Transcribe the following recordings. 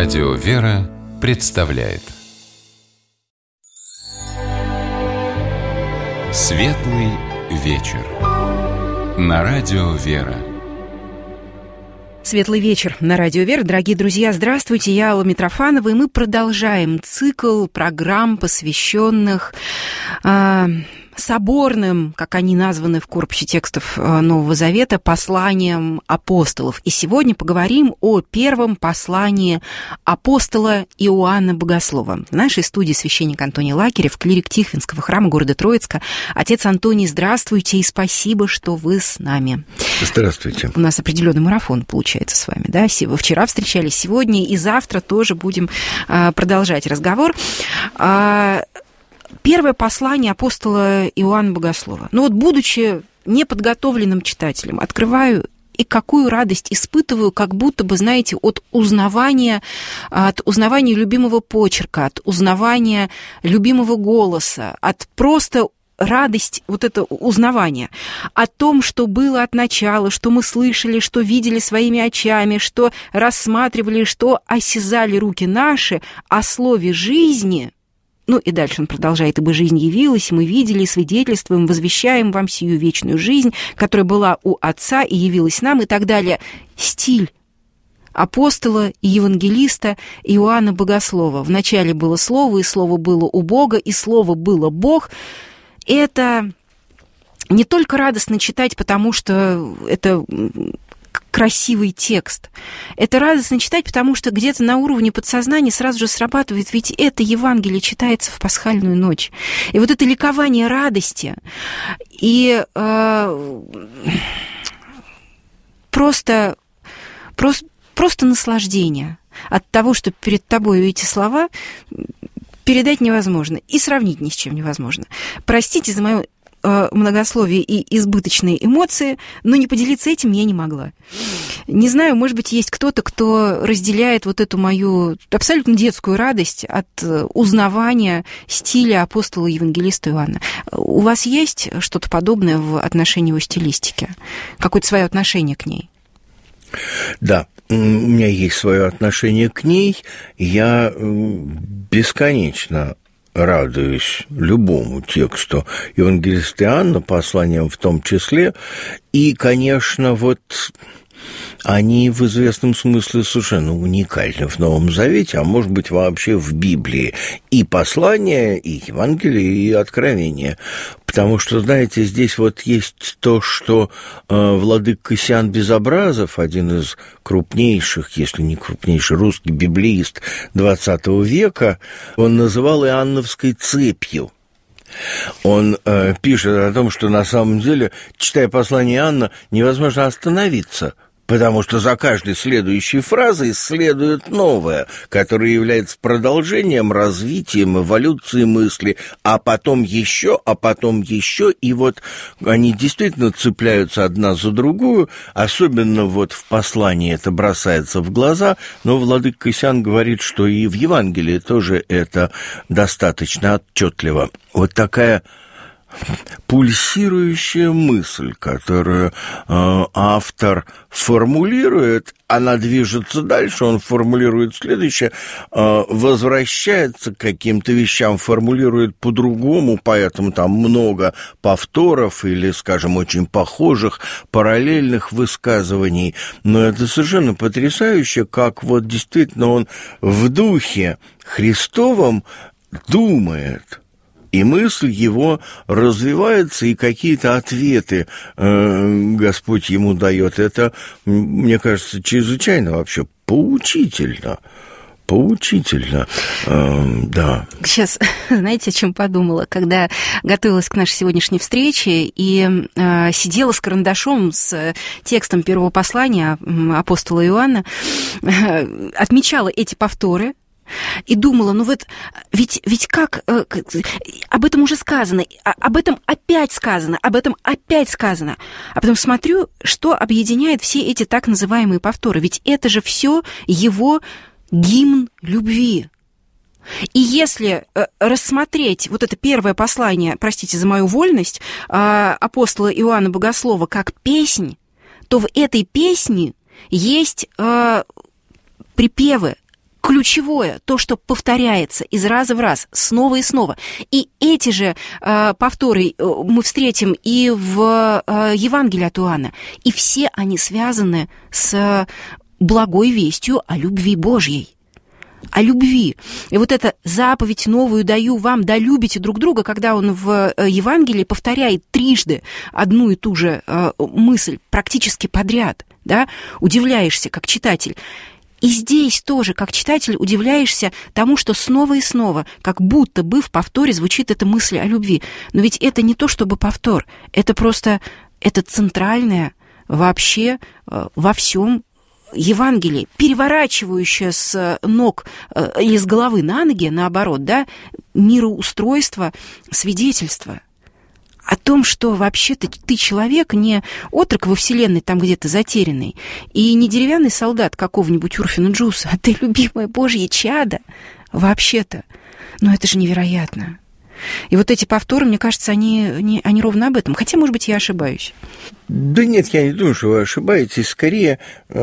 Радио «Вера» представляет Светлый вечер на Радио «Вера». Светлый вечер на Радио «Вера». Дорогие друзья, здравствуйте, я Алла Митрофанова, и мы продолжаем цикл программ, посвященных соборным, как они названы в корпусе текстов Нового Завета, посланиям апостолов. И сегодня поговорим о первом послании апостола Иоанна Богослова. В нашей студии священник Антоний Лакерев, клирик Тихвинского храма города Троицка. Отец Антоний, здравствуйте, и спасибо, что вы с нами. Здравствуйте. У нас определенный марафон получается с вами, да? Вчера встречались, сегодня и завтра тоже будем продолжать разговор. Первое послание апостола Иоанна Богослова. Ну вот, будучи неподготовленным читателем, открываю и какую радость испытываю, как будто бы, знаете, от узнавания любимого почерка, от узнавания любимого голоса, от просто радость, вот это узнавание о том, что было от начала, что мы слышали, что видели своими очами, что рассматривали, что осязали руки наши, о слове жизни. Ну и дальше он продолжает: «Ибо жизнь явилась, и мы видели, и свидетельствуем, возвещаем вам сию вечную жизнь, которая была у Отца и явилась нам», и так далее. Стиль апостола и евангелиста Иоанна Богослова. Вначале было Слово, и Слово было у Бога, и Слово было Бог. Это не только радостно читать, потому что это красивый текст. Это радостно читать, потому что где-то на уровне подсознания сразу же срабатывает, ведь это Евангелие читается в пасхальную ночь. И вот это ликование радости и просто наслаждение от того, что перед тобой эти слова передать невозможно и сравнить ни с чем невозможно. Простите за мое многословие и избыточные эмоции, но не поделиться этим я не могла. Не знаю, может быть, есть кто-то, кто разделяет вот эту мою абсолютно детскую радость от узнавания стиля апостола евангелиста Иоанна. У вас есть что-то подобное в отношении его стилистики? Какое-то свое отношение к ней? Да, у меня есть свое отношение к ней. Я бесконечно радуюсь любому тексту евангелиста Иоанна, посланиям в том числе. И, конечно, вот они в известном смысле совершенно уникальны в Новом Завете, а может быть, вообще в Библии. И послания, и Евангелие, и Откровение. Потому что, знаете, здесь вот есть то, что владыка Кассиан Безобразов, один из крупнейших, если не крупнейший русский библеист XX века, он называл Иоанновской цепью. Он пишет о том, что на самом деле, читая послание Иоанна, невозможно остановиться, потому что за каждой следующей фразой следует новое, которое является продолжением, развитием, эволюцией мысли, а потом еще, и вот они действительно цепляются одна за другую, особенно вот в послании это бросается в глаза, но владыка Кассиан говорит, что и в Евангелии тоже это достаточно отчетливо. Вот такая пульсирующая мысль, которую автор формулирует, она движется дальше, он формулирует следующее, возвращается к каким-то вещам, формулирует по-другому, поэтому там много повторов или, скажем, очень похожих, параллельных высказываний, но это совершенно потрясающе, как вот действительно он в духе Христовом думает. И мысль его развивается, и какие-то ответы Господь ему дает. Это, мне кажется, чрезвычайно вообще поучительно. Да. Сейчас, знаете, о чем подумала? Когда готовилась к нашей сегодняшней встрече и сидела с карандашом, с текстом первого послания апостола Иоанна, отмечала эти повторы, и думала, ну вот, ведь как, об этом уже сказано, об этом опять сказано, а потом смотрю, что объединяет все эти так называемые повторы, ведь это же все его гимн любви. И если рассмотреть вот это первое послание, простите за мою вольность, апостола Иоанна Богослова как песнь, то в этой песне есть припевы, ключевое, то, что повторяется из раза в раз, снова и снова. И эти же повторы мы встретим и в Евангелии от Иоанна. И все они связаны с благой вестью о любви Божьей. О любви. И вот эта заповедь новую даю вам, да любите друг друга, когда он в Евангелии повторяет трижды одну и ту же мысль практически подряд, да, удивляешься как читатель. И здесь тоже, как читатель, удивляешься тому, что снова и снова, как будто бы в повторе звучит эта мысль о любви. Но ведь это не то чтобы повтор, это просто, это центральное вообще во всем Евангелии, переворачивающее с ног или с головы на ноги, наоборот, да, мироустройство, свидетельство о том, что вообще-то ты человек, не отрок во вселенной там где-то затерянный, и не деревянный солдат какого-нибудь Урфина Джуса, а ты любимое Божье чадо вообще-то. Но это же невероятно. И вот эти повторы, мне кажется, они ровно об этом. Хотя, может быть, я ошибаюсь. Да нет, я не думаю, что вы ошибаетесь. Скорее,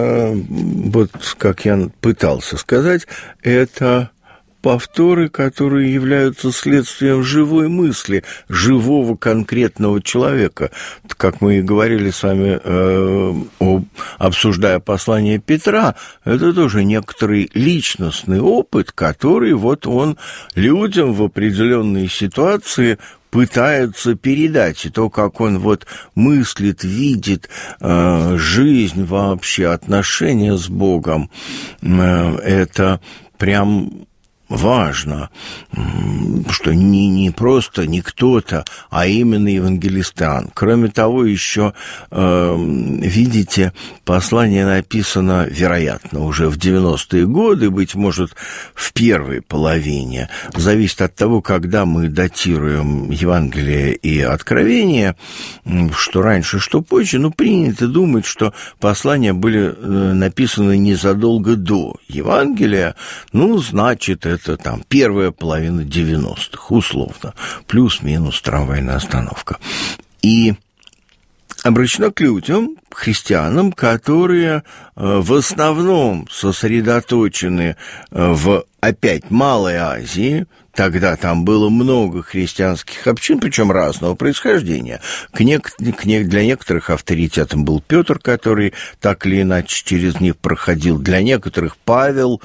вот как я пытался сказать, это повторы, которые являются следствием живой мысли, живого конкретного человека. Как мы и говорили с вами, обсуждая послание Петра, это тоже некоторый личностный опыт, который вот он людям в определенной ситуации пытается передать. И то, как он вот мыслит, видит жизнь вообще, отношения с Богом, это прям важно, что не просто не кто-то, а именно евангелист Иоанн. Кроме того, еще, видите, послание написано, вероятно, уже в 90-е годы, быть может, в первой половине. Зависит от того, когда мы датируем Евангелие и Откровение, что раньше, что позже. Но принято думать, что послания были написаны незадолго до Евангелия. Ну, значит, это там первая половина 90-х, условно, плюс-минус трамвайная остановка. И обращено к людям, христианам, которые в основном сосредоточены в, опять, Малой Азии. Тогда там было много христианских общин, причем разного происхождения. Для некоторых авторитетом был Петр, который так или иначе через них проходил. Для некоторых Павел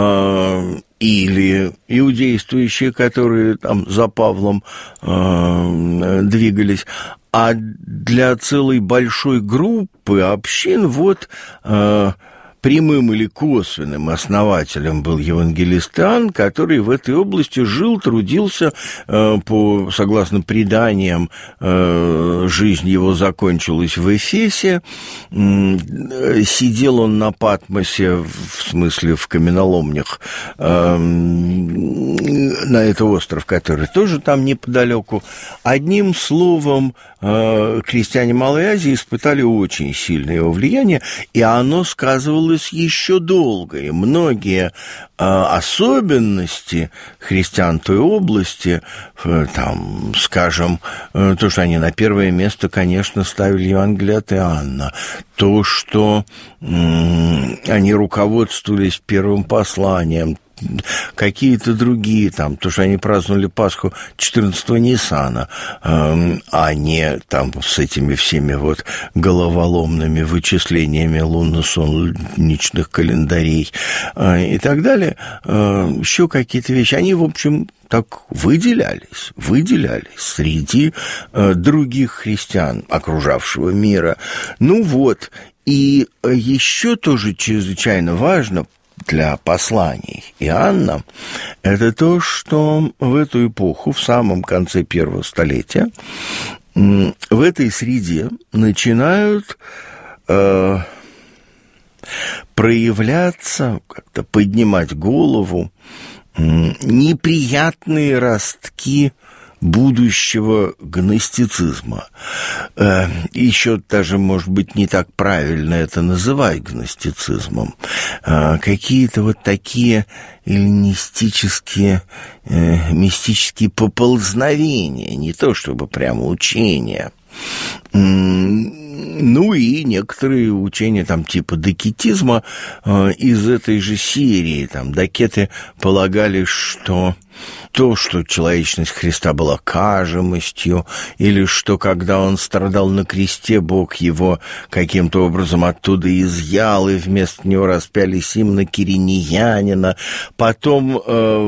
или иудействующие, которые там за Павлом двигались. А для целой большой группы общин вот прямым или косвенным основателем был евангелист Иоанн, который в этой области жил, трудился, согласно преданиям, жизнь его закончилась в Эфесе, сидел он на Патмосе, в смысле в каменоломнях, на этот остров, который тоже там неподалеку. Одним словом, крестьяне Малой Азии испытали очень сильное его влияние, и оно сказывалось еще долго, и многие особенности христиан той области, там, скажем, то, что они на первое место, конечно, ставили Евангелие от Иоанна, то, что они руководствовались первым посланием, какие-то другие, там, то, что они праздновали Пасху 14-го Ниссана, а не там с этими всеми вот головоломными вычислениями лунно-солнечных календарей и так далее, еще какие-то вещи, они, в общем, так выделялись среди других христиан окружавшего мира. Ну вот, и еще тоже чрезвычайно важно для посланий Иоанна, это то, что в эту эпоху, в самом конце первого столетия, в этой среде начинают проявляться, как-то поднимать голову неприятные ростки будущего гностицизма. Еще даже, может быть, не так правильно это называть гностицизмом. Какие-то вот такие эллинистические, мистические поползновения, не то чтобы прямо учения. Ну и некоторые учения там типа докетизма из этой же серии. Там докеты полагали, что то, что человечность Христа была кажемостью, или что, когда он страдал на кресте, Бог его каким-то образом оттуда изъял, и вместо него распяли Симона Кириньянина. Потом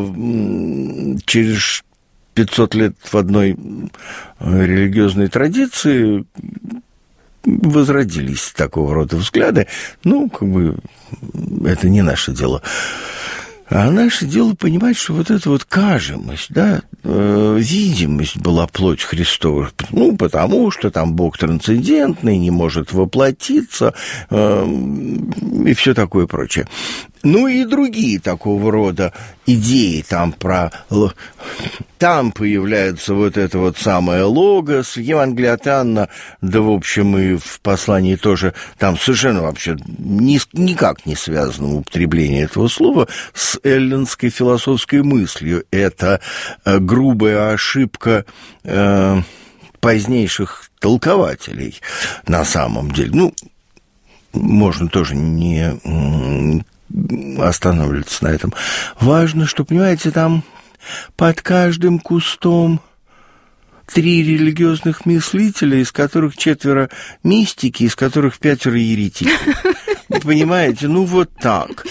через 500 лет в одной религиозной традиции возродились такого рода взгляды. Ну, как бы, это не наше дело. А наше дело понимать, что вот эта вот кажемость, да, видимость была плоть Христова, ну, потому что там Бог трансцендентный, не может воплотиться, и все такое прочее. Ну и другие такого рода идеи там про... Там появляется вот это вот самое логос, в Евангелии от Иоанна, да, в общем, и в послании тоже, там совершенно вообще никак не связано употребление этого слова с эллинской философской мыслью. Это грубая ошибка позднейших толкователей на самом деле. Ну, можно тоже не останавливаться на этом. Важно, что, понимаете, там под каждым кустом 3 религиозных мыслителя, из которых 4 мистики, из которых 5 еретики. Понимаете, ну вот так.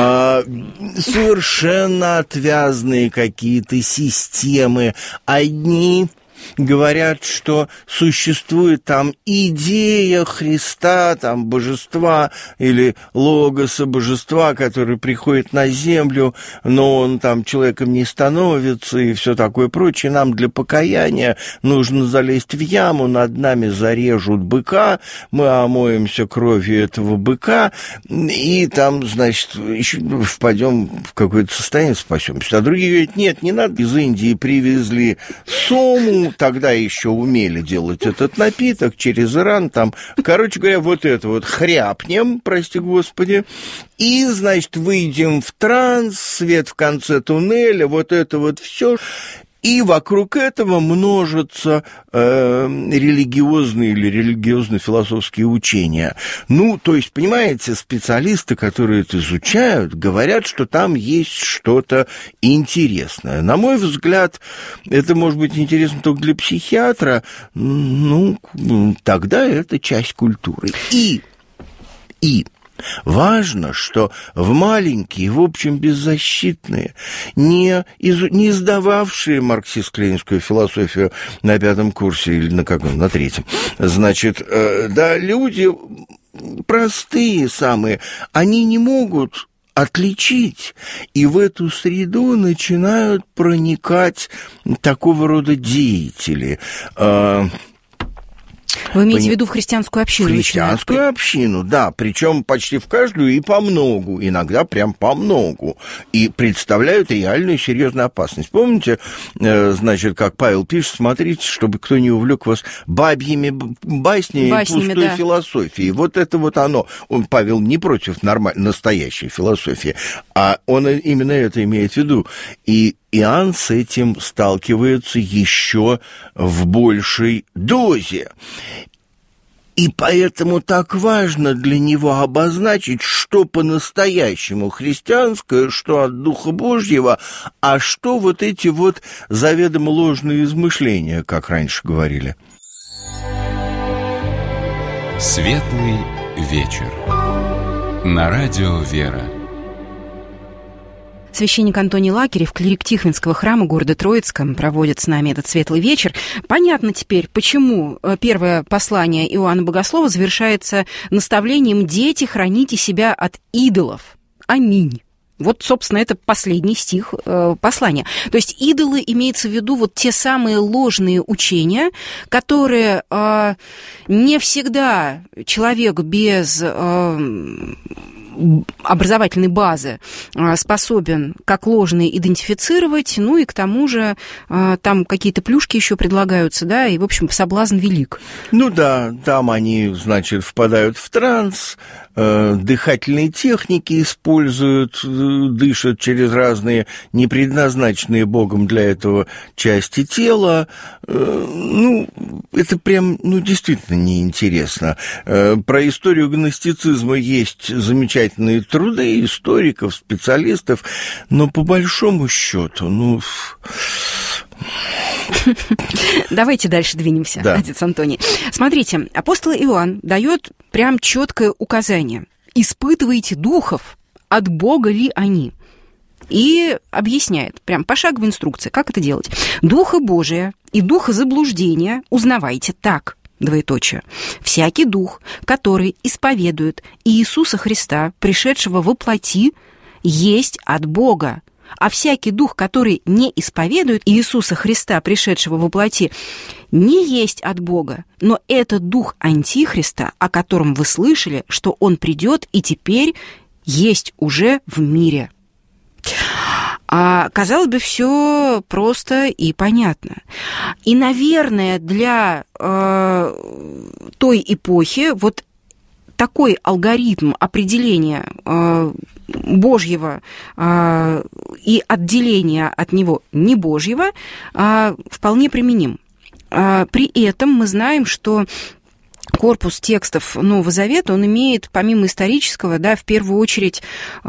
Совершенно отвязные какие-то системы. Одни говорят, что существует там идея Христа, там божества или логоса божества, который приходит на землю, но он там человеком не становится и все такое прочее. Нам для покаяния нужно залезть в яму, над нами зарежут быка, мы омоемся кровью этого быка, и там, значит, еще впадем в какое-то состояние, спасемся. А другие говорят, нет, не надо. Из Индии привезли сому, тогда еще умели делать этот напиток через Иран, там, короче говоря, вот это вот хряпнем, прости господи, и, значит, выйдем в транс, свет в конце туннеля, вот это вот все. И вокруг этого множатся религиозные или религиозно-философские учения. Ну, то есть, понимаете, специалисты, которые это изучают, говорят, что там есть что-то интересное. На мой взгляд, это может быть интересно только для психиатра, ну, тогда это часть культуры. И важно, что в маленькие, в общем, беззащитные, не сдававшие марксистско-ленинскую философию на 5 курсе или на каком, на 3, значит, да, люди простые самые, они не могут отличить, и в эту среду начинают проникать такого рода деятели. Вы имеете в виду в христианскую общину? В христианскую общину, да, причем почти в каждую и по многу, иногда прям по многу, и представляют реальную серьезную опасность. Помните, значит, как Павел пишет, смотрите, чтобы кто не увлек вас бабьими баснями пустой, да, философией. Вот это вот оно. Павел не против настоящей философии, а он именно это имеет в виду. И Иоанн с этим сталкивается еще в большей дозе. И поэтому так важно для него обозначить, что по-настоящему христианское, что от Духа Божьего, а что вот эти вот заведомо ложные измышления, как раньше говорили. Светлый вечер. На радио «Вера». Священник Антоний Лакерев, клирик Тихвинского храма города Троицка, проводит с нами этот светлый вечер. Понятно теперь, почему первое послание Иоанна Богослова завершается наставлением: «Дети, храните себя от идолов». Аминь. Вот, собственно, это последний стих послания. То есть идолы, имеется в виду вот те самые ложные учения, которые не всегда человек без образовательной базы способен как ложные идентифицировать, ну и к тому же там какие-то плюшки еще предлагаются, да, и, в общем, соблазн велик. Ну да, там они, значит, впадают в транс, дыхательные техники используют, дышат через разные непредназначенные Богом для этого части тела. Ну, это прям, ну, действительно неинтересно. Про историю гностицизма есть замечательные труды историков, специалистов, но по большому счету, ну... Давайте дальше двинемся, да. Отец Антоний. Смотрите, апостол Иоанн дает прям четкое указание. Испытывайте духов, от Бога ли они? И объясняет, прям пошаговая инструкция, как это делать. Духа Божия и духа заблуждения узнавайте так, двоеточие. Всякий дух, который исповедует Иисуса Христа, пришедшего во плоти, есть от Бога. А всякий дух, который не исповедует Иисуса Христа, пришедшего во плоти, не есть от Бога, но это дух Антихриста, о котором вы слышали, что он придет и теперь есть уже в мире. А, казалось бы, все просто и понятно. И, наверное, для той эпохи вот такой алгоритм определения Божьего и отделения от него небожьего вполне применим. При этом мы знаем, что корпус текстов Нового Завета, он имеет, помимо исторического, да, в первую очередь,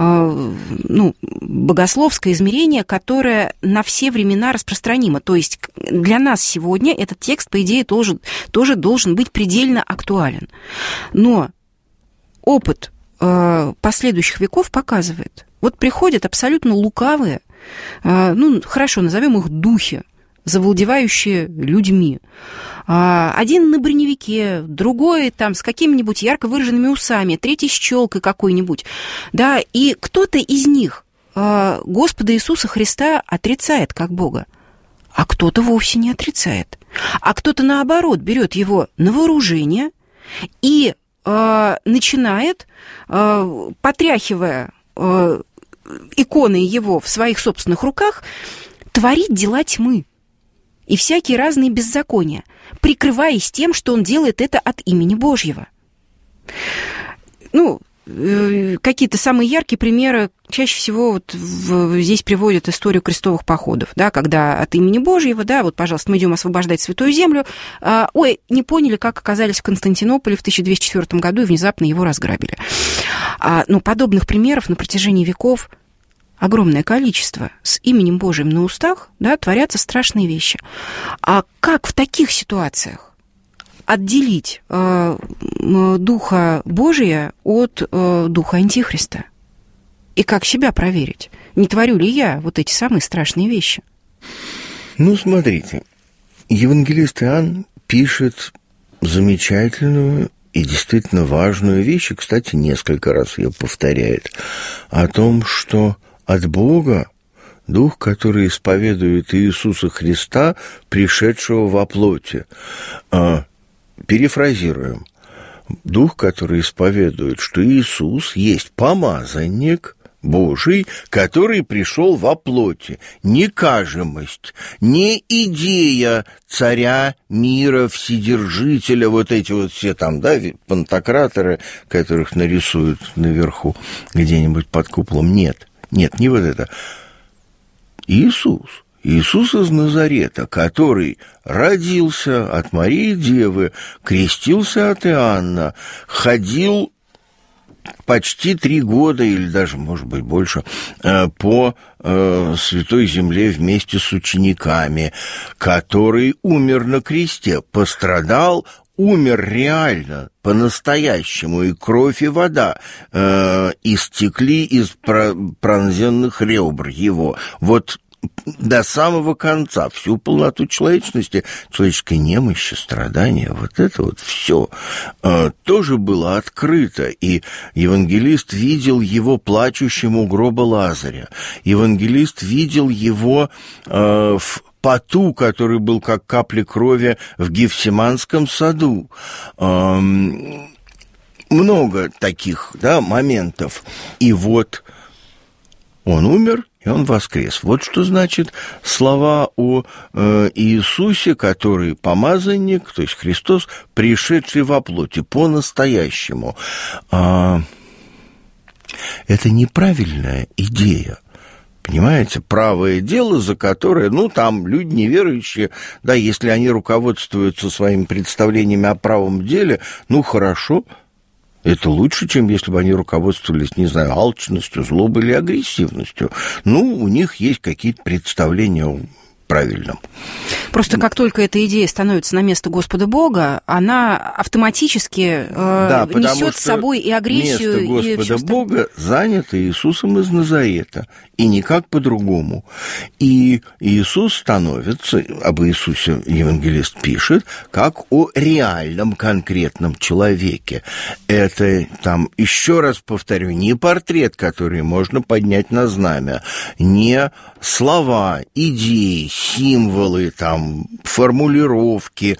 богословское измерение, которое на все времена распространимо. То есть для нас сегодня этот текст, по идее, тоже должен быть предельно актуален. Но опыт последующих веков показывает, вот приходят абсолютно лукавые, хорошо, назовем их духи, завладевающие людьми. Один на броневике, другой там с какими-нибудь ярко выраженными усами, третий с челкой какой-нибудь. Да, и кто-то из них Господа Иисуса Христа отрицает как Бога, а кто-то вовсе не отрицает. А кто-то, наоборот, берет его на вооружение и начинает, потряхивая иконы его в своих собственных руках, творить дела тьмы и всякие разные беззакония, прикрываясь тем, что он делает это от имени Божьего. Какие-то самые яркие примеры чаще всего вот здесь приводят историю крестовых походов, да, когда от имени Божьего, да, вот, пожалуйста, мы идем освобождать Святую Землю, не поняли, как оказались в Константинополе в 1204 году и внезапно его разграбили. Подобных примеров на протяжении веков огромное количество. С именем Божьим на устах, да, творятся страшные вещи. А как в таких ситуациях отделить Духа Божия от Духа Антихриста? И как себя проверить? Не творю ли я вот эти самые страшные вещи? Смотрите, евангелист Иоанн пишет замечательную и действительно важную вещь, и, кстати, несколько раз ее повторяет, о том, что от Бога Дух, который исповедует Иисуса Христа, пришедшего во плоти. Перефразируем. Дух, который исповедует, что Иисус есть помазанник Божий, который пришел во плоти. Не кажемость, не идея царя мира, вседержителя, вот эти вот все там, да, пантократоры, которых нарисуют наверху где-нибудь под куполом. Нет, не вот это. Иисус из Назарета, который родился от Марии Девы, крестился от Иоанна, ходил почти 3 года, или даже, может быть, больше, по Святой Земле вместе с учениками, который умер на кресте, пострадал, умер реально, по-настоящему, и кровь, и вода истекли из пронзенных ребр его. Вот до самого конца, всю полноту человечности, человеческой немощи, страдания, вот это вот все тоже было открыто. И евангелист видел его плачущим у гроба Лазаря. Евангелист видел его в поту, который был как капли крови в Гефсиманском саду. много таких, да, моментов. И вот он умер, и он воскрес. Вот что значит слова о Иисусе, который помазанник, то есть Христос, пришедший во плоти, по-настоящему. Это неправильная идея. Понимаете, правое дело, за которое, там люди неверующие, да, если они руководствуются своими представлениями о правом деле, хорошо, это лучше, чем если бы они руководствовались, не знаю, алчностью, злобой или агрессивностью. У них есть какие-то представления о правильном. Просто как только эта идея становится на место Господа Бога, она автоматически несет с собой и агрессию, место и Господа Бога занято Иисусом из Назарета, и никак по-другому. И Иисус становится, об Иисусе евангелист пишет, как о реальном конкретном человеке. Это, еще раз повторю, не портрет, который можно поднять на знамя, не слова, идеи, символы, формулировки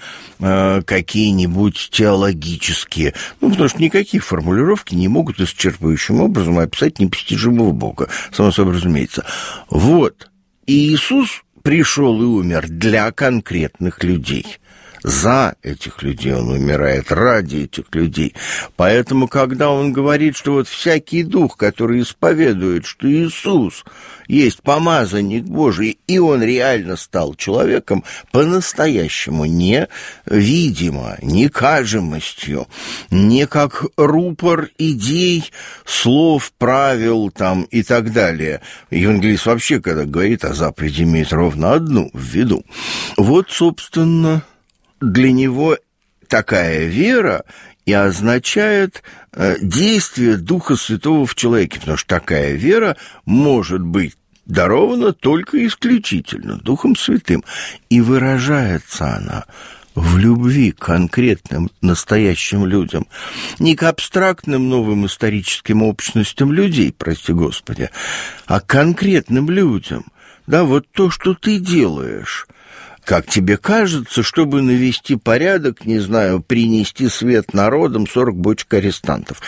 какие-нибудь теологические. Потому что никакие формулировки не могут исчерпывающим образом описать непостижимого Бога, само собой разумеется. Вот. И Иисус пришел и умер для конкретных людей. За этих людей он умирает, ради этих людей. Поэтому, когда он говорит, что вот всякий дух, который исповедует, что Иисус есть помазанник Божий, и он реально стал человеком, по-настоящему, не видимо, не кажемостью, не как рупор идей, слов, правил и так далее. Евангелист вообще, когда говорит о заповеди, имеет ровно одну в виду. Вот, собственно, для него такая вера и означает действие Духа Святого в человеке, потому что такая вера может быть дарована только исключительно Духом Святым, и выражается она в любви к конкретным настоящим людям, не к абстрактным новым историческим общностям людей, прости Господи, а к конкретным людям. Да, вот то, что ты делаешь, как тебе кажется, чтобы навести порядок, не знаю, принести свет народам 40 бочек арестантов.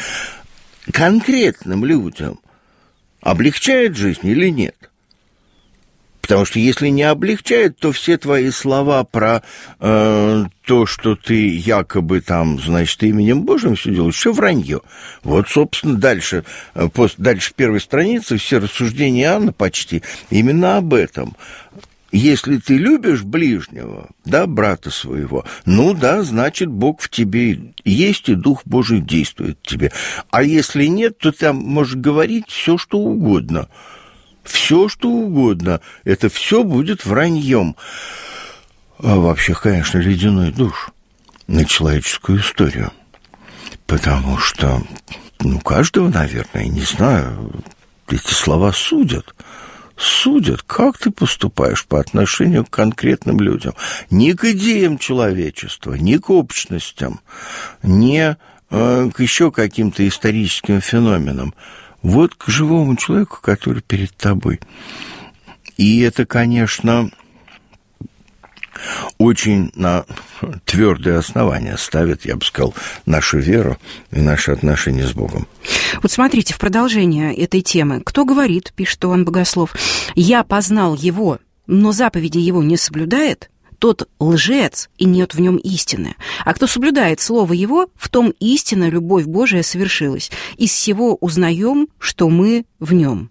Конкретным людям облегчает жизнь или нет? Потому что если не облегчает, то все твои слова про то, что ты якобы именем Божьим все делаешь, все вранье. Вот, собственно, дальше первой страницы все рассуждения Иоанна почти именно об этом. Если ты любишь ближнего, да, брата своего, значит, Бог в тебе есть, и Дух Божий действует в тебе. А если нет, то ты можешь говорить все, что угодно. Все, что угодно. Это все будет враньем. А вообще, конечно, ледяной душ на человеческую историю. Потому что, каждого, наверное, не знаю, эти слова судят, как ты поступаешь по отношению к конкретным людям. Не к идеям человечества, не к общностям, не к еще каким-то историческим феноменам. Вот к живому человеку, который перед тобой. И это, конечно, очень на твердое основание ставит, я бы сказал, нашу веру и наши отношения с Богом. Вот смотрите, в продолжение этой темы. Кто говорит, пишет Иоанн Богослов, «Я познал его, но заповеди его не соблюдает, тот лжец, и нет в нем истины. А кто соблюдает слово его, в том истина, любовь Божия совершилась. Из всего узнаем, что мы в нем».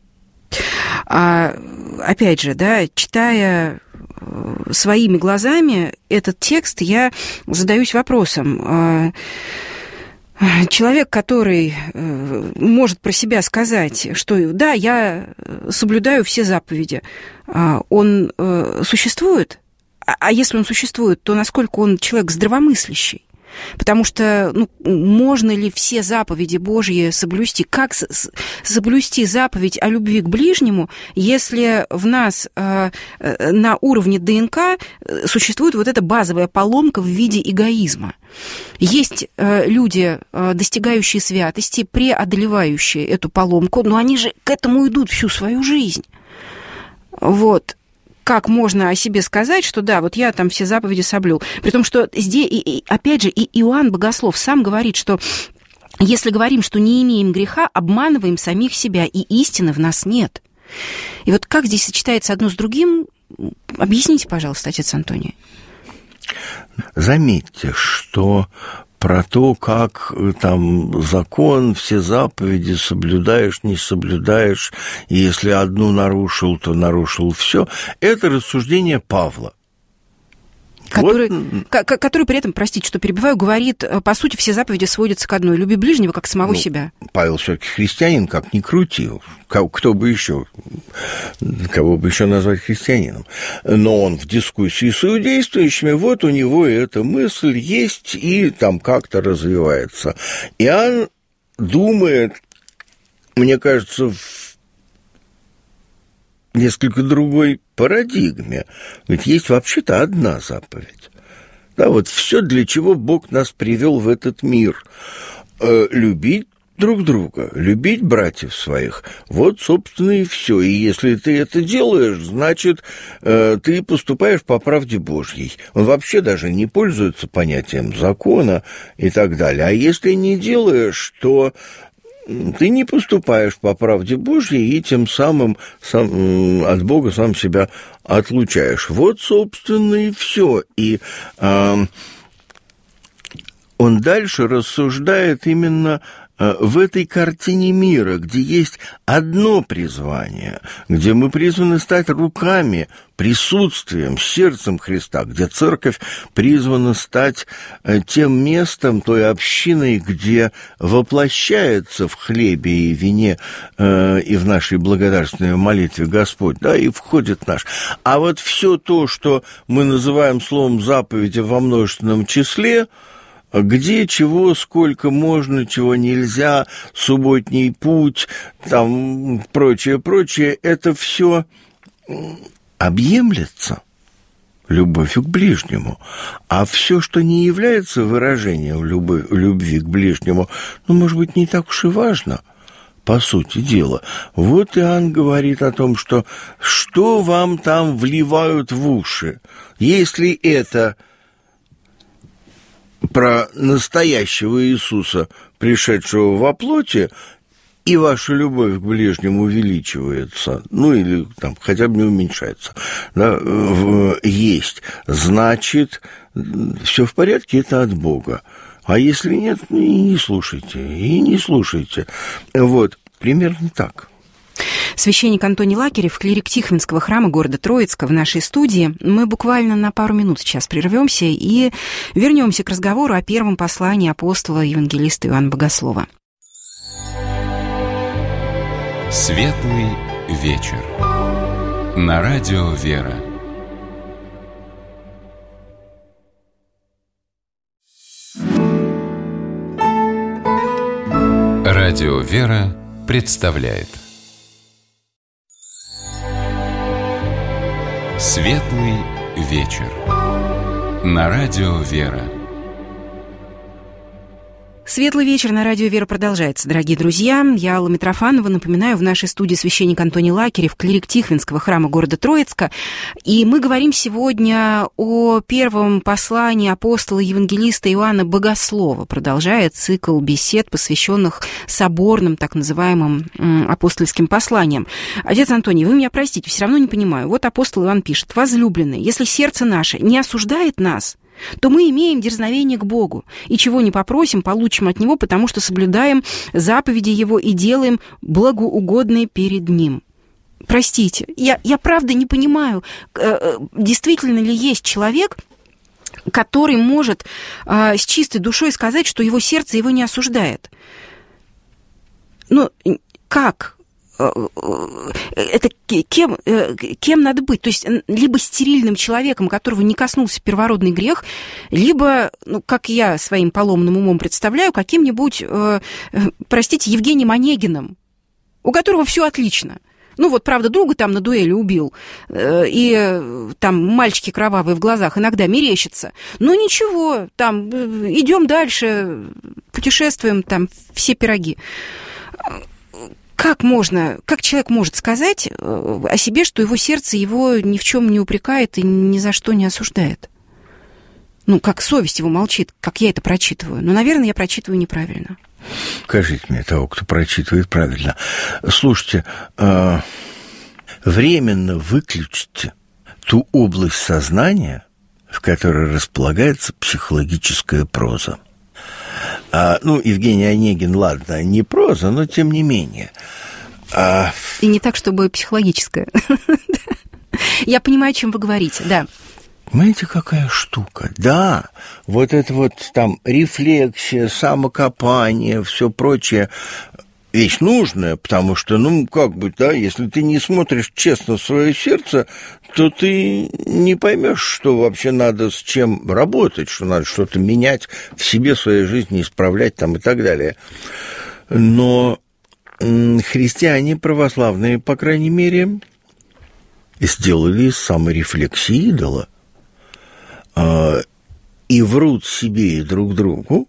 Опять же, да, читая своими глазами этот текст, я задаюсь вопросом. Человек, который может про себя сказать, что да, я соблюдаю все заповеди, он существует? А если он существует, то насколько он человек здравомыслящий? Потому что, можно ли все заповеди Божьи соблюсти? Как соблюсти заповедь о любви к ближнему, если в нас на уровне ДНК существует вот эта базовая поломка в виде эгоизма? Есть люди, достигающие святости, преодолевающие эту поломку, но они же к этому идут всю свою жизнь. Вот. Как можно о себе сказать, что да, вот я все заповеди соблюл. При том, что здесь, опять же, и Иоанн Богослов сам говорит, что Если говорим, что не имеем греха, обманываем самих себя, и истины в нас нет. И вот как здесь сочетается одно с другим, объясните, пожалуйста, отец Антоний. Заметьте, что про то, как там закон, все заповеди соблюдаешь, не соблюдаешь, и если одну нарушил, то нарушил все, это рассуждение Павла. Который при этом, простите, что перебиваю, говорит, по сути, все заповеди сводятся к одной: люби ближнего, как самого себя. Павел все-таки христианин, как ни крути. Кого бы еще назвать христианином? Но он в дискуссии с иудействующими, вот у него эта мысль есть и там как-то развивается. Иоанн думает, мне кажется, в несколько другой парадигме. Ведь есть вообще-то одна заповедь. Да, вот все, для чего Бог нас привел в этот мир. Любить друг друга, любить братьев своих. Вот, собственно, и все. И если ты это делаешь, значит, ты поступаешь по правде Божьей. Он вообще даже не пользуется понятием закона и так далее. А если не делаешь, то ты не поступаешь по правде Божьей и тем самым от Бога сам себя отлучаешь. Вот, собственно, и все. И он дальше рассуждает именно в этой картине мира, где есть одно призвание, где мы призваны стать руками, присутствием, сердцем Христа, где церковь призвана стать тем местом, той общиной, где воплощается в хлебе и вине и в нашей благодарственной молитве Господь, да, и входит наш. А вот все то, что мы называем словом заповеди во множественном числе, где, чего, сколько можно, чего нельзя, субботний путь, там, прочее, это все объемлется любовью к ближнему. А все, что не является выражением любви к ближнему, может быть, не так уж и важно, по сути дела. Вот Иоанн говорит о том, что вам там вливают в уши, если это про настоящего Иисуса, пришедшего во плоти, и ваша любовь к ближнему увеличивается, или там хотя бы не уменьшается, да, есть, значит, все в порядке, это от Бога. А если нет, и не слушайте. Вот, примерно так. Священник Антоний Лакерев, клирик Тихвинского храма города Троицка, в нашей студии. Мы буквально на пару минут сейчас прервемся и вернемся к разговору о первом послании апостола евангелиста Иоанна Богослова. Светлый вечер. На радио «Вера». Радио «Вера» представляет Светлый вечер. На радио «Вера». Светлый вечер на радио «Вера» продолжается, дорогие друзья. Я, Алла Митрофанова, напоминаю, в нашей студии священник Антоний Лакерев, клирик Тихвинского храма города Троицка. И мы говорим сегодня о первом послании апостола евангелиста Иоанна Богослова, продолжая цикл бесед, посвященных соборным, так называемым, апостольским посланиям. Отец Антоний, вы меня простите, все равно не понимаю. Вот апостол Иоанн пишет: «Возлюбленные, если сердце наше не осуждает нас, то мы имеем дерзновение к Богу, и чего не попросим, получим от Него, потому что соблюдаем заповеди Его и делаем благоугодное перед Ним». Простите, я правда не понимаю, действительно ли есть человек, который может с чистой душой сказать, что его сердце его не осуждает. Как? Это кем надо быть? То есть либо стерильным человеком, которого не коснулся первородный грех, либо, как я своим поломным умом представляю, каким-нибудь, простите, Евгением Онегиным, у которого все отлично. Правда, друга там на дуэли убил, и там мальчики кровавые в глазах иногда мерещатся. Но ничего, там идем дальше, путешествуем, там все пироги. Как человек может сказать о себе, что его сердце его ни в чем не упрекает и ни за что не осуждает? Как совесть его молчит, как я это прочитываю. Наверное, я прочитываю неправильно. Скажите мне того, кто прочитывает правильно. Слушайте, временно выключите ту область сознания, в которой располагается психологическая проза. Евгений Онегин, ладно, не проза, но тем не менее. И не так, чтобы психологическая. Я понимаю, о чем вы говорите, да. Понимаете, какая штука? Да, вот это вот там рефлексия, самокопание, все прочее, вещь нужная, потому что, если ты не смотришь честно в свое сердце, то ты не поймешь, что вообще надо с чем работать, что надо что-то менять в себе, в своей жизни, исправлять там и так далее. Но христиане православные, по крайней мере, сделали из саморефлексии идола. И врут себе и друг другу,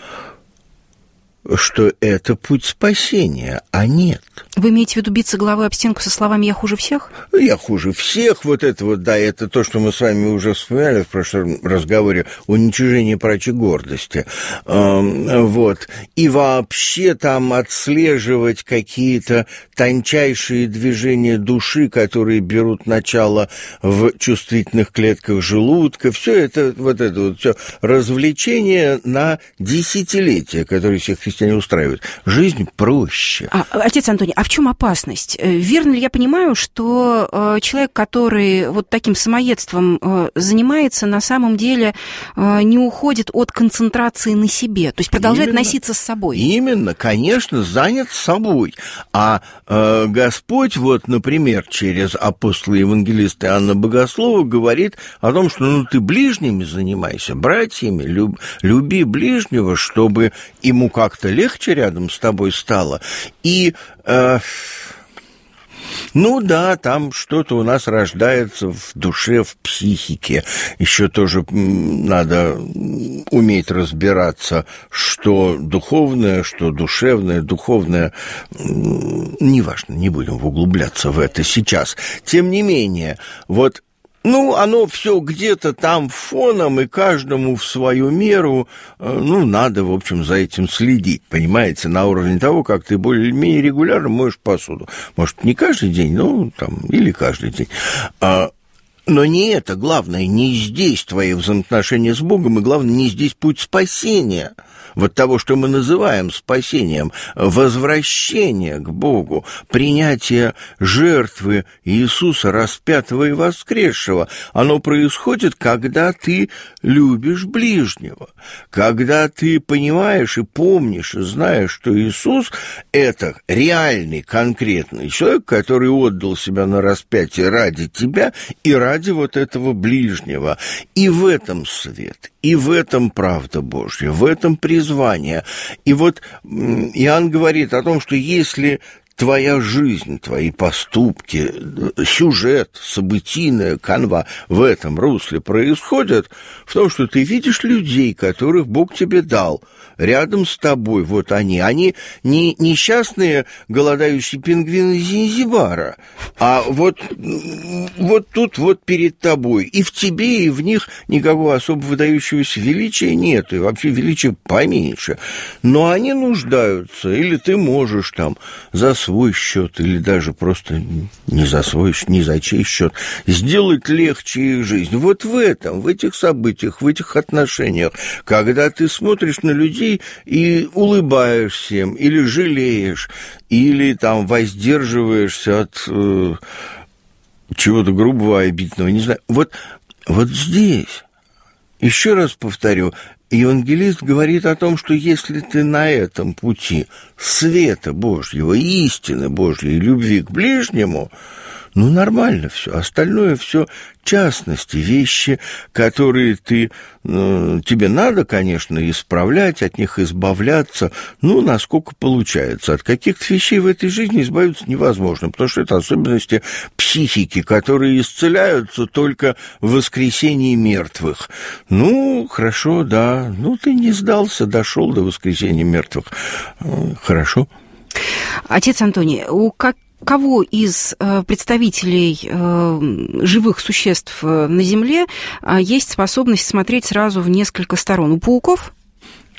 что это путь спасения, а нет. Вы имеете в виду биться головой об стенку со словами «я хуже всех»? Я хуже всех, это то, что мы с вами уже вспоминали в прошлом разговоре, уничижение прачьей гордости. И вообще там отслеживать какие-то тончайшие движения души, которые берут начало в чувствительных клетках желудка, все это все развлечение на десятилетия, которые всех христиане устраивают. Жизнь проще. Отец Антоний, а в чем опасность? Верно ли я понимаю, что человек, который вот таким самоедством занимается, на самом деле не уходит от концентрации на себе, то есть продолжает носиться с собой? Именно, конечно, занят собой. А Господь, например, через апостола евангелиста Иоанна Богослова говорит о том, что ты ближними занимайся, братьями, люби ближнего, чтобы ему как-то легче рядом с тобой стало. И, там что-то у нас рождается в душе, в психике. Еще тоже надо уметь разбираться, что духовное, что душевное, духовное. Неважно, не будем углубляться в это сейчас. Тем не менее, оно все где-то там фоном, и каждому в свою меру, надо, в общем, за этим следить, понимаете, на уровне того, как ты более-менее регулярно моешь посуду. Может, не каждый день, или каждый день. Но не это главное, не здесь твои взаимоотношения с Богом, и главное, не здесь путь спасения, того, что мы называем спасением, возвращение к Богу, принятие жертвы Иисуса распятого и воскресшего. Оно происходит, когда ты любишь ближнего, когда ты понимаешь и помнишь, и знаешь, что Иисус – это реальный, конкретный человек, который отдал себя на распятие ради тебя и ради этого ближнего. И в этом свет, и в этом правда Божья, в этом призвание. И Иоанн говорит о том, что если твоя жизнь, твои поступки, сюжет, событийная канва в этом русле происходят, в том, что ты видишь людей, которых Бог тебе дал, рядом с тобой, они не несчастные голодающие пингвины Занзибара, а тут перед тобой, и в тебе, и в них никакого особо выдающегося величия нет, и вообще величия поменьше, но они нуждаются, или ты можешь за свой счет, или даже просто не за свой, не за чей счет, сделать легче их жизнь. В этих событиях, в этих отношениях, когда ты смотришь на людей и улыбаешься им, или жалеешь, или воздерживаешься от чего-то грубого, обидного, не знаю. Здесь, еще раз повторю, евангелист говорит о том, что если ты на этом пути света Божьего, истины Божьей, любви к ближнему, нормально все. Остальное все частности, вещи, которые тебе надо, конечно, исправлять, от них избавляться, насколько получается. От каких-то вещей в этой жизни избавиться невозможно, потому что это особенности психики, которые исцеляются только в воскресении мертвых. Хорошо, да, ты не сдался, дошел до воскресения мертвых. Хорошо. Отец Антоний, кого из представителей живых существ на Земле есть способность смотреть сразу в несколько сторон? У пауков?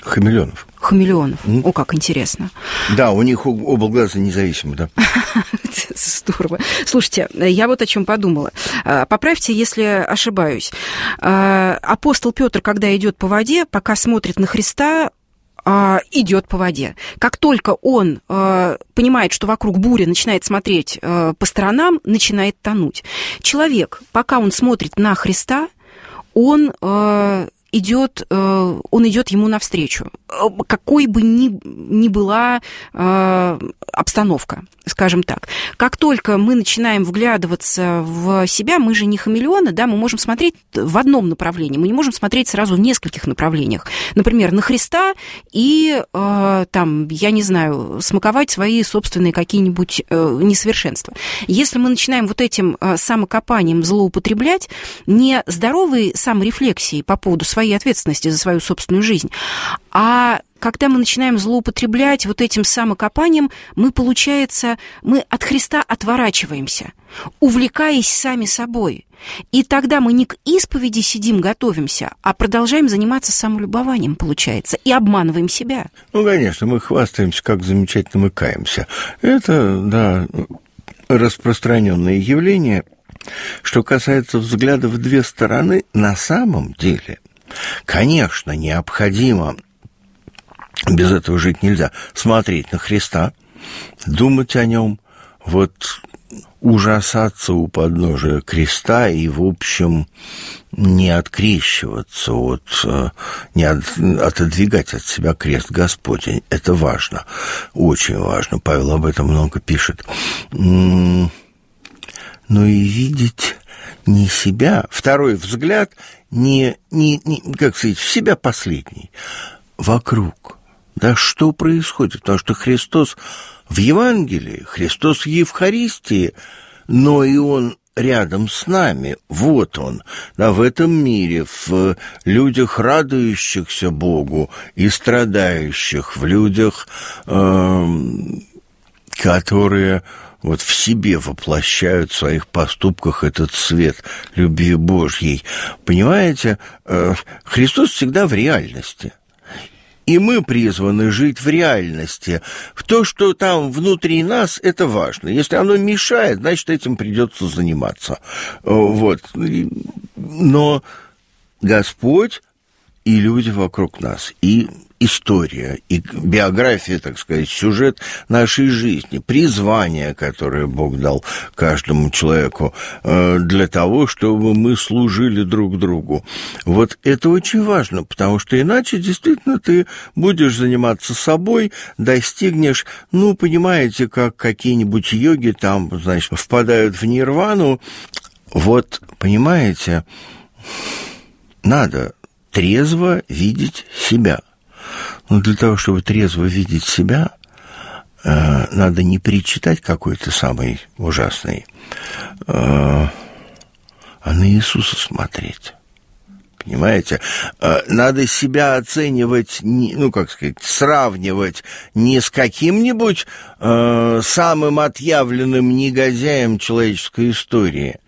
Хамелеонов. О, как интересно. Да, у них оба глаза независимы, да. Здорово. Слушайте, я вот о чем подумала. Поправьте, если ошибаюсь. Апостол Петр, когда идет по воде, пока смотрит на Христа, идет по воде. Как только он понимает, что вокруг буря, начинает смотреть по сторонам, начинает тонуть. Человек, пока он смотрит на Христа, он идет ему навстречу, какой бы ни была обстановка, скажем так. Как только мы начинаем вглядываться в себя, мы же не хамелеоны, да, мы можем смотреть в одном направлении, мы не можем смотреть сразу в нескольких направлениях. Например, на Христа и, там, я не знаю, смаковать свои собственные какие-нибудь несовершенства. Если мы начинаем вот этим самокопанием злоупотреблять, не здоровой саморефлексией по поводу своей ответственности за свою собственную жизнь, а когда мы начинаем злоупотреблять вот этим самокопанием, мы от Христа отворачиваемся, увлекаясь сами собой. И тогда мы не к исповеди сидим, готовимся, а продолжаем заниматься самолюбованием, получается, и обманываем себя. Ну, конечно, мы хвастаемся, как замечательно мы каемся. Это, да, распространенное явление. Что касается взгляда в две стороны, на самом деле, конечно, необходимо, без этого жить нельзя, смотреть на Христа, думать о нем, вот ужасаться у подножия креста и, в общем, не открещиваться не отодвигать от себя крест Господень. Это важно, очень важно. Павел об этом много пишет. Но и видеть не себя, второй взгляд, как сказать, в себя последний, вокруг. Да что происходит? Потому что Христос в Евангелии, Христос в Евхаристии, но и Он рядом с нами. Вот Он, да, в этом мире, в людях, радующихся Богу и страдающих, в людях, которые вот в себе воплощают в своих поступках этот свет любви Божьей. Понимаете, Христос всегда в реальности. И мы призваны жить в реальности. В то, что там внутри нас, это важно. Если оно мешает, значит, этим придется заниматься. Вот. Но Господь и люди вокруг нас, и история, и биография, так сказать, сюжет нашей жизни, призвание, которое Бог дал каждому человеку для того, чтобы мы служили друг другу. Вот это очень важно, потому что иначе действительно ты будешь заниматься собой, достигнешь, понимаете, как какие-нибудь йоги там, значит, впадают в нирвану. Вот, понимаете, надо трезво видеть себя. Но для того, чтобы трезво видеть себя, надо не перечитать какой-то самый ужасный, а на Иисуса смотреть. Понимаете? Надо себя оценивать, сравнивать не с каким-нибудь самым отъявленным негодяем человеческой истории.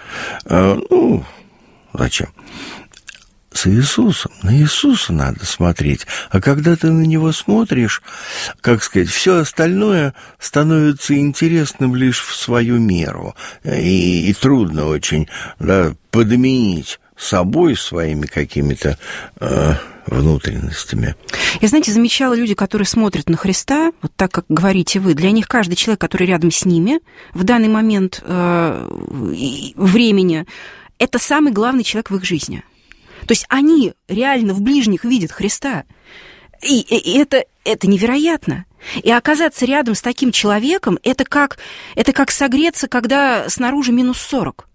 Зачем? С Иисусом. На Иисуса надо смотреть. А когда ты на Него смотришь, все остальное становится интересным лишь в свою меру. И трудно очень, подменить собой своими какими-то внутренностями. Я, замечала люди, которые смотрят на Христа, вот так, как говорите вы, для них каждый человек, который рядом с ними в данный момент времени, это самый главный человек в их жизни. То есть они реально в ближних видят Христа. И это невероятно. И оказаться рядом с таким человеком, это как согреться, когда снаружи минус 40.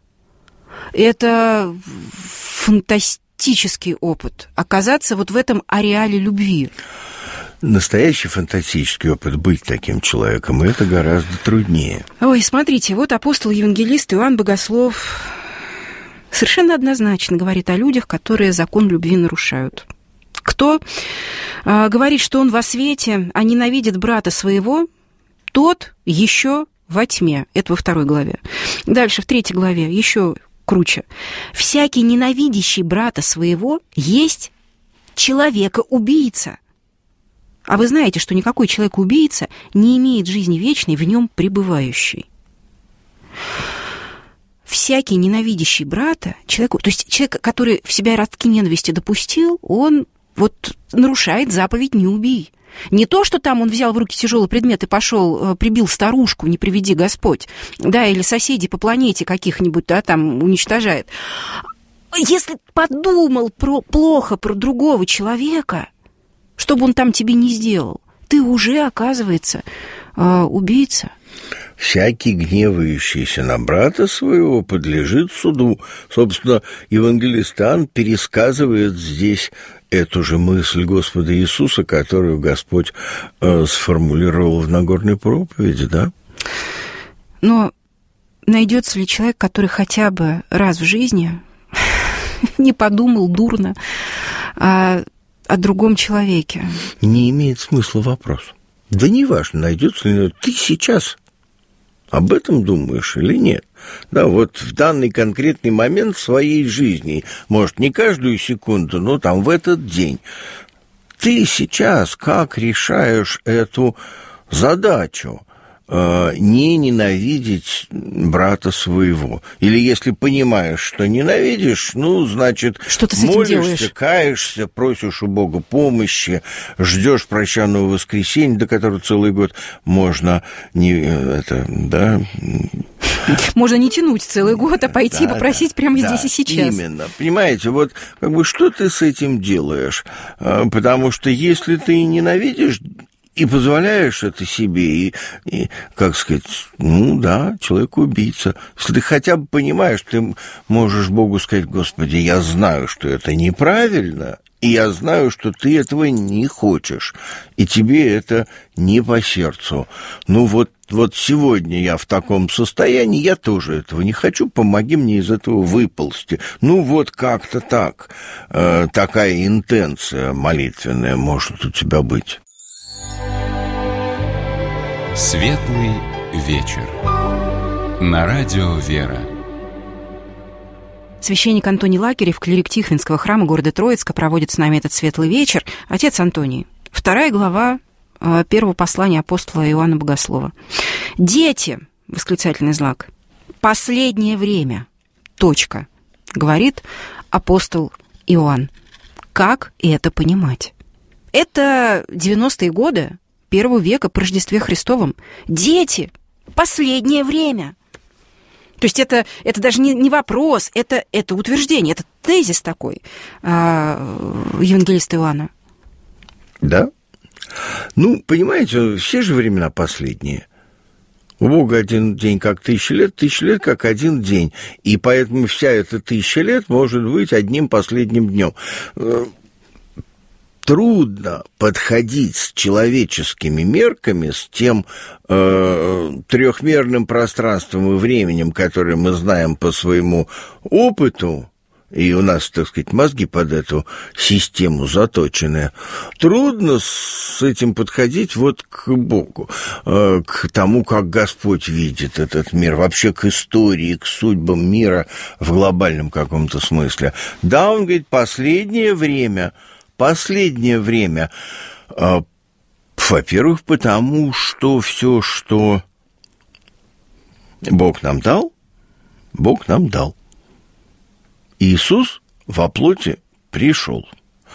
Это фантастический опыт. Оказаться вот в этом ареале любви. Настоящий фантастический опыт быть таким человеком, и это гораздо труднее. Ой, смотрите, вот апостол-евангелист Иоанн Богослов совершенно однозначно говорит о людях, которые закон любви нарушают. Кто говорит, что он во свете, а ненавидит брата своего, тот еще во тьме. Это во 2 главе. Дальше, в 3 главе, еще круче. Всякий ненавидящий брата своего есть человека-убийца. А вы знаете, что никакой человек-убийца не имеет жизни вечной, в нем пребывающей. Всякий ненавидящий брата, человек, то есть человек, который в себя ростки ненависти допустил, он вот нарушает заповедь «не убий». Не то, что там он взял в руки тяжелый предмет и пошел, прибил старушку, не приведи Господь, да, или соседей по планете каких-нибудь, да, там уничтожает. Если подумал плохо про другого человека, что бы он там тебе не сделал, ты уже, оказывается, убийца. Всякий, гневающийся на брата своего, подлежит суду. Собственно, евангелист Иоанн пересказывает здесь эту же мысль Господа Иисуса, которую Господь сформулировал в Нагорной проповеди, да? Но найдется ли человек, который хотя бы раз в жизни не подумал дурно о другом человеке? Не имеет смысла вопрос. Да неважно, найдется ли, ты сейчас об этом думаешь или нет? Да, вот в данный конкретный момент своей жизни, может, не каждую секунду, но там в этот день, ты сейчас как решаешь эту задачу? Не ненавидеть брата своего. Или если понимаешь, что ненавидишь, ну, значит, что ты молишься, каешься, просишь у Бога помощи, ждешь прощенного воскресенья, до которого целый год можно можно не тянуть целый год, а пойти попросить прямо здесь и сейчас. Именно. Понимаете, вот как бы что ты с этим делаешь? Потому что если ты ненавидишь и позволяешь это себе, и, как сказать, ну да, человек-убийца. Если ты хотя бы понимаешь, ты можешь Богу сказать: Господи, я знаю, что это неправильно, и я знаю, что ты этого не хочешь, и тебе это не по сердцу. Ну вот сегодня я в таком состоянии, я тоже этого не хочу, помоги мне из этого выползти. Ну вот как-то так. Такая интенция молитвенная может у тебя быть. Светлый вечер. На радио «Вера». Священник Антоний Лакерев, клирик Тихвинского храма города Троицка, проводит с нами этот светлый вечер. Отец Антоний, 2 глава 1 послания апостола Иоанна Богослова. «Дети!» — восклицательный знак. «Последнее время!» Точка. Говорит апостол Иоанн. Как это понимать? Это 90-е годы первого века по Рождестве Христовом. Дети! Последнее время! То есть это даже не вопрос, это утверждение, это тезис такой евангелиста Иоанна. Да. Ну, понимаете, все же времена последние. У Бога один день как 1000 лет как один день. И поэтому вся эта 1000 лет может быть одним последним днем. Трудно подходить с человеческими мерками, с тем трехмерным пространством и временем, которое мы знаем по своему опыту, и у нас, так сказать, мозги под эту систему заточены. Трудно с этим подходить вот к Богу, к тому, как Господь видит этот мир, вообще к истории, к судьбам мира в глобальном каком-то смысле. Да, он говорит, последнее время, во-первых, потому что все, что Бог нам дал, Иисус во плоти пришел.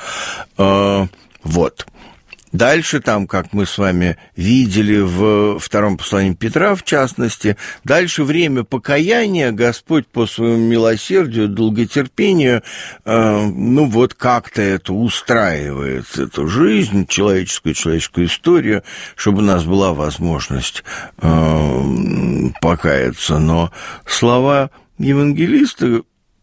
Вот. Дальше там, как мы с вами видели в втором послании Петра, в частности, дальше время покаяния Господь по своему милосердию, долготерпению, вот как-то это устраивает, эту жизнь, человеческую историю, чтобы у нас была возможность покаяться. Но слова евангелиста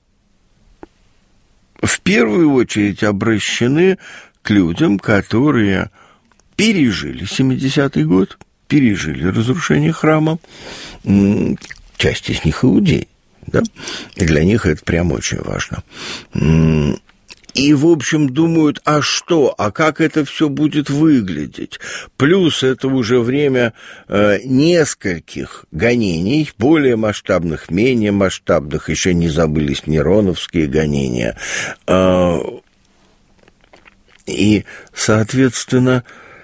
в первую очередь обращены к людям, которые пережили 70-й год, пережили разрушение храма, часть из них иудеи, да? И для них это прям очень важно. И, в общем, думают, а как это все будет выглядеть? Плюс это уже время нескольких гонений, более масштабных, менее масштабных, еще не забылись нероновские гонения. И, соответственно,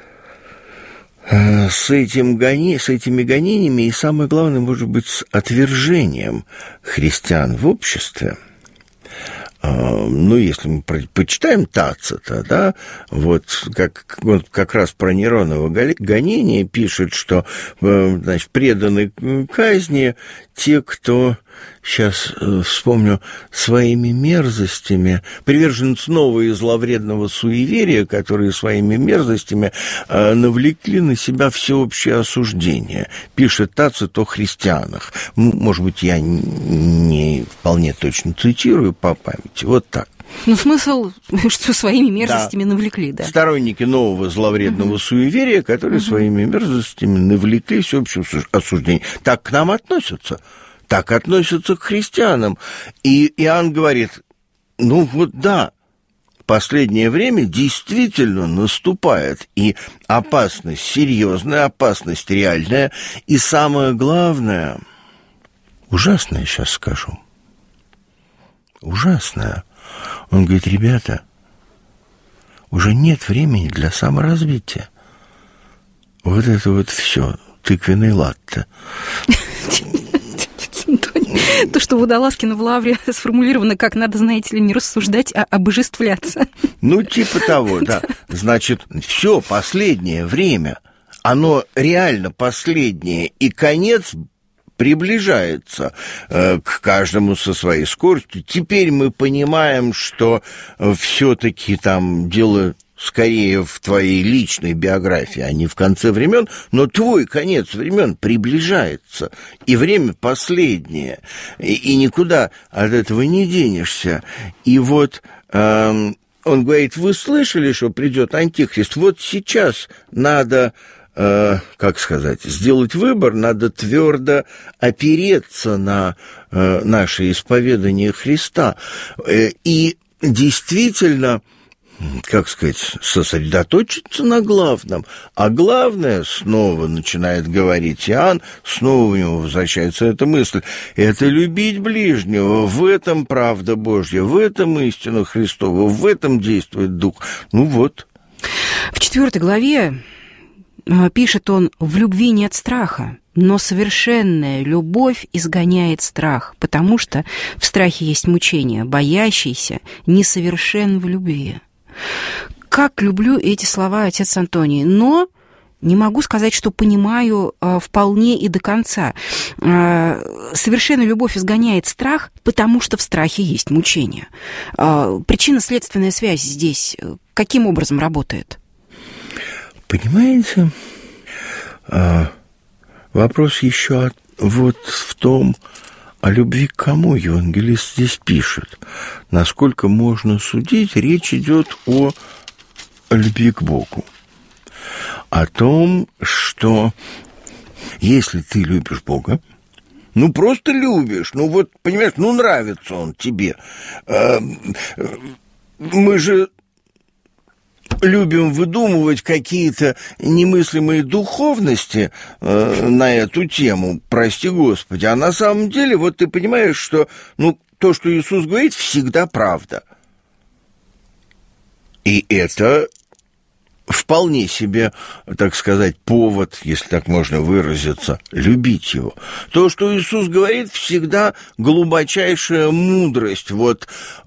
с этими гонениями и, самое главное, может быть, с отвержением христиан в обществе, ну, если мы почитаем Тацита, да, вот как раз про Нероново гонение пишет, что, значит, преданы казни те, кто, сейчас вспомню, своими мерзостями, приверженцы нового и зловредного суеверия, которые своими мерзостями навлекли на себя всеобщее осуждение. Пишет Тацит о христианах. Ну, может быть, я не вполне точно цитирую по памяти. Вот так. Ну, смысл, что своими мерзостями навлекли, да. Сторонники нового зловредного суеверия, которые своими мерзостями навлекли всеобщее осуждение. Так к нам относятся. Так относятся к христианам. И Иоанн говорит, ну вот да, последнее время действительно наступает, и опасность серьезная, опасность реальная, и самое главное, ужасное сейчас скажу, ужасное. Он говорит, ребята, уже нет времени для саморазвития. Вот это вот все, тыквенный латте. То, что у Водолазкина в Лавре сформулировано как «надо, знаете ли, не рассуждать, а обожествляться». Ну, типа того, да. Значит, все последнее время, оно реально последнее, и конец приближается к каждому со своей скоростью. Теперь мы понимаем, что все-таки там дело скорее в твоей личной биографии, а не в конце времен, но твой конец времен приближается, и время последнее, и никуда от этого не денешься. И вот он говорит, вы слышали, что придет Антихрист? Вот сейчас надо, как сказать, сделать выбор, надо твердо опереться на наше исповедание Христа. И действительно, как сказать, сосредоточиться на главном. А главное, снова начинает говорить Иоанн, снова у него возвращается эта мысль, это любить ближнего, в этом правда Божья, в этом истина Христова, в этом действует Дух. Ну вот. В 4 главе пишет он, в любви нет страха, но совершенная любовь изгоняет страх, потому что в страхе есть мучение, боящийся несовершен в любви. Как люблю эти слова, отец Антоний, но не могу сказать, что понимаю вполне и до конца. Совершенная любовь изгоняет страх, потому что в страхе есть мучение. Причинно-следственная связь здесь каким образом работает? Понимаете, вопрос еще вот в том, о любви к кому евангелист здесь пишет. Насколько можно судить, речь идет о любви к Богу. О том, что если ты любишь Бога, ну просто любишь, ну вот, понимаешь, ну нравится он тебе. Мы же любим выдумывать какие-то немыслимые духовности на эту тему, прости Господи, а на самом деле вот ты понимаешь, что то, что Иисус говорит, всегда правда. И это вполне себе, так сказать, повод, если так можно выразиться, любить его. То, что Иисус говорит, всегда глубочайшая мудрость, вот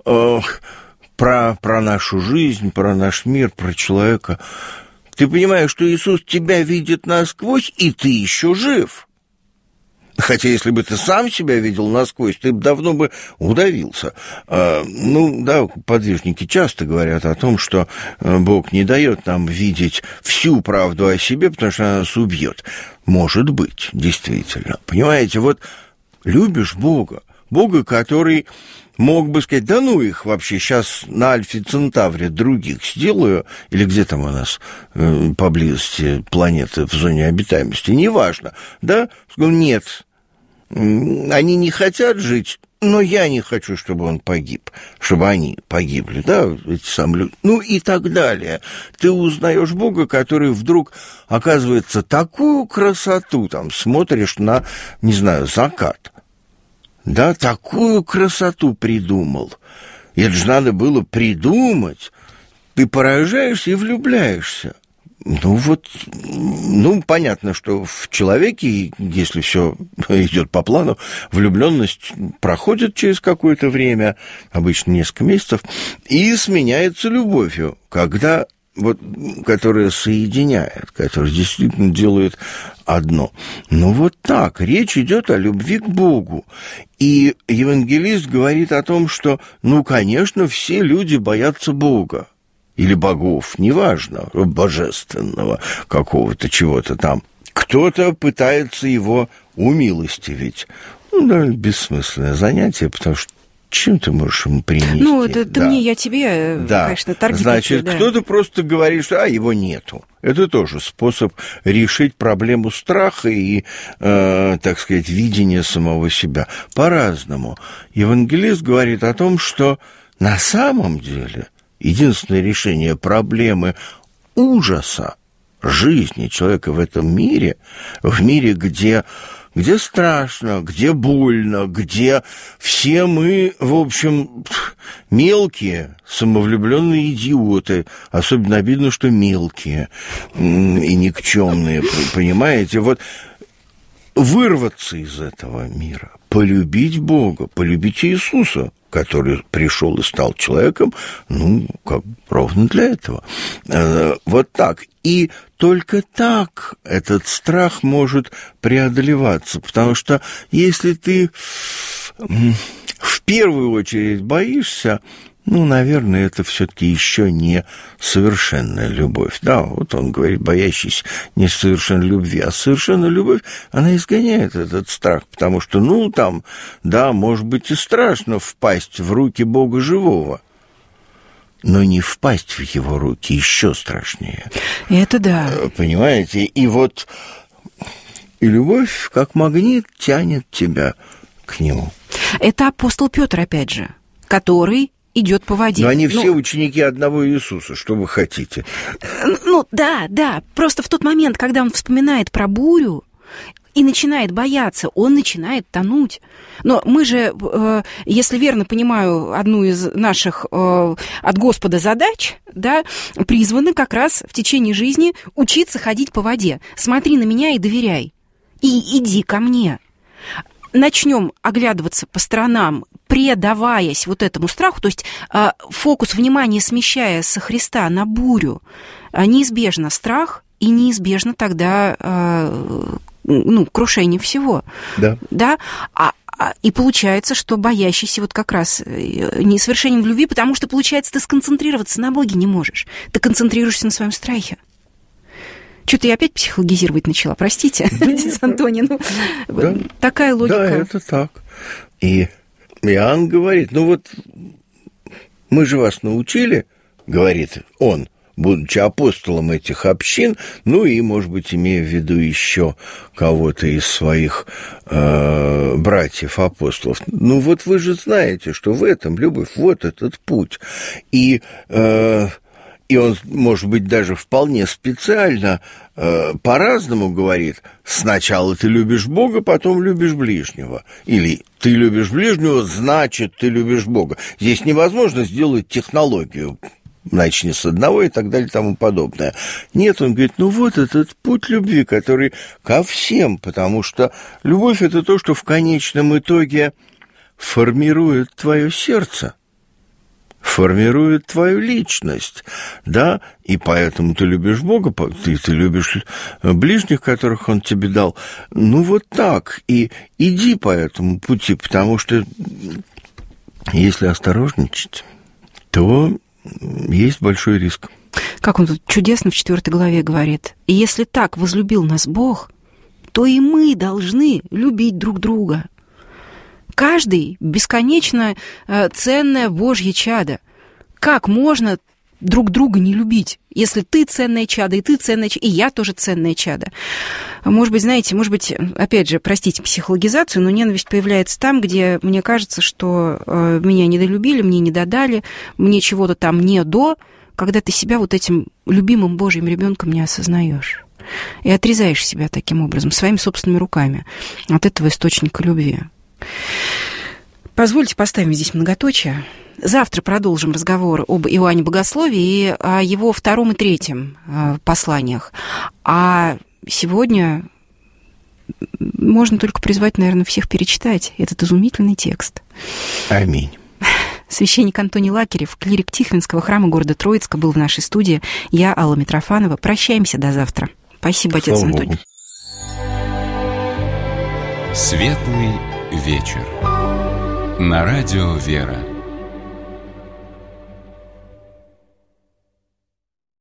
про нашу жизнь, про наш мир, про человека. Ты понимаешь, что Иисус тебя видит насквозь, и ты еще жив. Хотя, если бы ты сам себя видел насквозь, ты бы давно бы удавился. Подвижники часто говорят о том, что Бог не дает нам видеть всю правду о себе, потому что она нас убьет. Может быть, действительно. Понимаете, вот любишь Бога, который мог бы сказать, да ну их вообще, сейчас на Альфе Центавре других сделаю, или где там у нас поблизости планеты в зоне обитаемости, неважно, да? Сказал, нет, они не хотят жить, но я не хочу, чтобы он погиб, чтобы они погибли, да, эти самые люди, ну и так далее. Ты узнаешь Бога, который вдруг, оказывается, такую красоту, там, смотришь на, не знаю, закат, да, такую красоту придумал. И это же надо было придумать ты поражаешься и влюбляешься. Понятно, что в человеке, если все идет по плану, влюбленность проходит через какое-то время, обычно несколько месяцев, и сменяется любовью, которая соединяет, которая действительно делает одно. Так, речь идет о любви к Богу. И евангелист говорит о том, что, конечно, все люди боятся Бога. Или богов, неважно, божественного какого-то, чего-то там. Кто-то пытается его умилостивить. Бессмысленное занятие, потому что чем ты можешь ему принести? Это мне, я тебе, конечно, торги. Значит, кто-то просто говорит, что его нету. Это тоже способ решить проблему страха и, так сказать, видения самого себя. По-разному. Евангелист говорит о том, что на самом деле единственное решение проблемы ужаса жизни человека в этом мире, в мире, где страшно, где больно, где все мы, в общем, мелкие, самовлюбленные идиоты. Особенно обидно, что мелкие и никчемные, понимаете? Вырваться из этого мира, полюбить Бога, полюбить Иисуса, который пришел и стал человеком, ровно для этого. Так. И только так этот страх может преодолеваться, потому что если ты в первую очередь боишься, наверное, это все-таки еще не совершенная любовь. Он говорит, боящийся не совершенной любви, а совершенная любовь, она изгоняет этот страх, потому что, может быть и страшно впасть в руки Бога живого, но не впасть в его руки еще страшнее. Это да. Понимаете? И любовь, как магнит, тянет тебя к нему. Это апостол Петр, опять же, который идет по воде. Но они все ученики одного Иисуса, что вы хотите. Да. Просто в тот момент, когда он вспоминает про бурю и начинает бояться, он начинает тонуть. Но мы же, если верно понимаю одну из наших от Господа задач, призваны как раз в течение жизни учиться ходить по воде. Смотри на меня и доверяй. И иди ко мне. Начнем оглядываться по сторонам, предаваясь этому страху, то есть фокус внимания смещая со Христа на бурю, неизбежно страх и неизбежно тогда крушение всего. Да? И получается, что боящийся как раз несовершенен в любви, потому что, получается, ты сконцентрироваться на Боге не можешь. Ты концентрируешься на своем страхе. Что-то я опять психологизировать начала, простите, отец Антоний. Такая логика. Да, это так. И Иоанн говорит, мы же вас научили, говорит он, будучи апостолом этих общин, и, может быть, имея в виду еще кого-то из своих братьев-апостолов. Вы же знаете, что в этом любовь, этот путь. И он, может быть, даже вполне специально по-разному говорит: сначала ты любишь Бога, потом любишь ближнего. Или ты любишь ближнего, значит, ты любишь Бога. Здесь невозможно сделать технологию. Начни с одного и так далее и тому подобное. Нет, он говорит, этот путь любви, который ко всем, потому что любовь – это то, что в конечном итоге формирует твое сердце, формирует твою личность, и поэтому ты любишь Бога, ты любишь ближних, которых Он тебе дал. Так, и иди по этому пути, потому что если осторожничать, то есть большой риск. Как он тут чудесно в 4 главе говорит. И если так возлюбил нас Бог, то и мы должны любить друг друга. Каждый бесконечно ценное Божье чадо. Как можно друг друга не любить, если ты ценное чадо, и ты ценное чадо, и я тоже ценное чадо? Может быть, опять же, простите психологизацию, но ненависть появляется там, где мне кажется, что меня недолюбили, мне не додали, мне чего-то там не до, когда ты себя этим любимым Божьим ребенком не осознаешь. И отрезаешь себя таким образом, своими собственными руками от этого источника любви. Позвольте поставим здесь многоточие. Завтра продолжим разговор об Иоанне Богослове и о его 2 и 3 посланиях. А сегодня можно только призвать, наверное, всех перечитать этот изумительный текст. Аминь. Священник Антоний Лакерев, клирик Тихвинского храма города Троицка, был в нашей студии. Я, Алла Митрофанова. Прощаемся до завтра. Спасибо, отец Слава Антоний. Богу. Светлый вечер. На радио «Вера».